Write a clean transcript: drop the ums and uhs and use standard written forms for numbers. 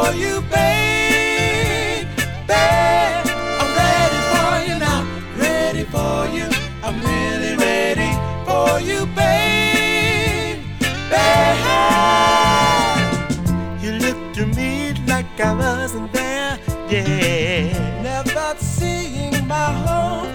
for you, baby. I'm ready for you now, ready for you. I'm really ready for you, baby. You looked to me like I wasn't there, yeah. Never seeing my home.